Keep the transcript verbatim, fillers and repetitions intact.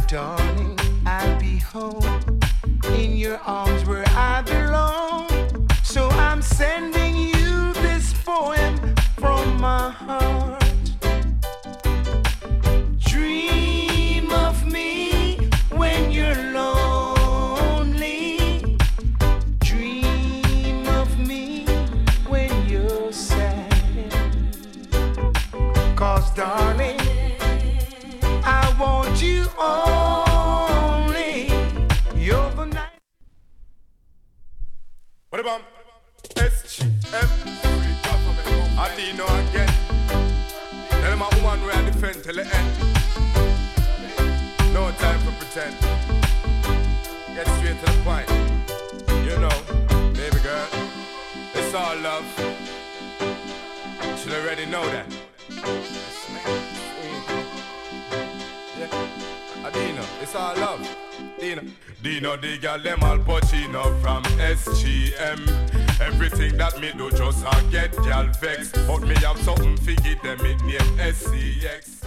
darling, I'll be home in your arms where I belong. So I'm sending you this poem from my heart. Dream of me when you're lonely. Dream of me when you're sad. 'Cause darling, I want you only. You're the night. What about S G M? I didn't know again. Tell them I'm one way I defend till the end. No time for pretend. Get straight to the point. You know, baby girl, it's all love. Should already know that. Yeah, Adina, it's all love. Dina, Dino, the girl, them all Pacino from S G M. Everything that me do just I get y'all vex. But me have something for give them it name S C X.